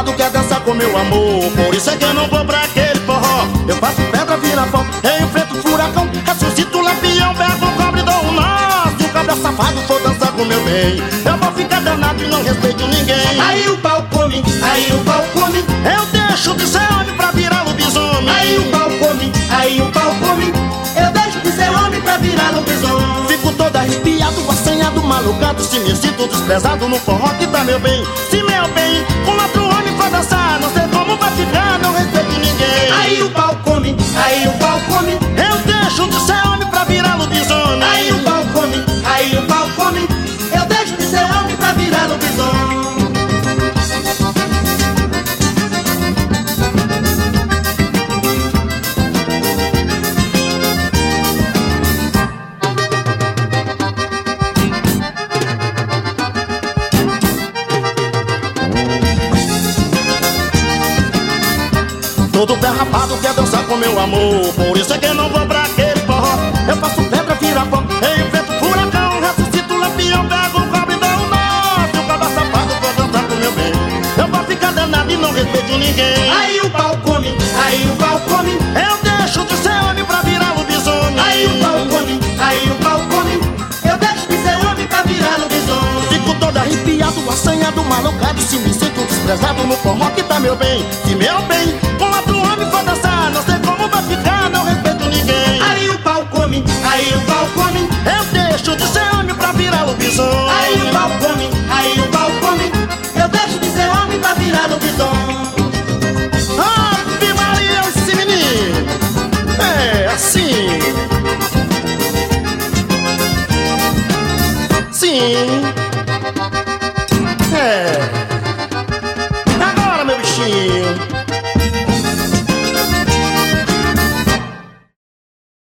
rapado quer dançar com meu amor. Por isso é que eu não vou pra aquele forró. Eu faço pedra, vira pó, eu enfrento furacão, ressuscito o lampião, pego o cobre e dou um nó. Se o cabra safado for dançar com meu bem, eu vou ficar danado e não respeito ninguém. Aí o pau come, aí o pau come. Eu deixo de ser homem pra virar lobisomem. Aí o pau come, aí o pau come. Eu deixo de ser homem pra virar lobisomem. Fico todo arrepiado, assanhado, malucado. Se me sinto desprezado no forró que tá meu bem. Se meu bem, com outro homem for dançar, não sei como vai ficar, não respeito ninguém. Aí o pau come, aí o pau come. Eu deixo de ser homem pra virar lobisomem. Aí o pau come, aí o pau come. Eu deixo de ser homem pra virar lobisomem. Todo pé rapado quer dançar com meu amor. Por isso é que eu não vou pra aquele forró. Eu faço pedra, vira pó, eu enfrento furacão, ressuscito o lampião, pego o cobre e dou um nó. Se o cabra safado for dançar com meu bem, eu vou ficar danado e não respeito ninguém. Aí o pau come, aí o pau come. Eu deixo de ser homem pra virar lobisomem. Aí o pau come, aí o pau come. Eu deixo de ser homem pra virar lobisomem. Fico todo arrepiado, assanhado, malucado. Se me sinto desprezado no forró que tá meu bem. Se meu bem, com outro homem for dançar, não sei como vai ficar, não respeito ninguém. Aí o pau come, aí o pau come. Eu deixo de ser homem pra virar lobisomem. Aí o pau come, aí o pau come. Eu deixo de ser homem pra virar lobisomem. Ave Maria, esse menino é assim. Sim. É.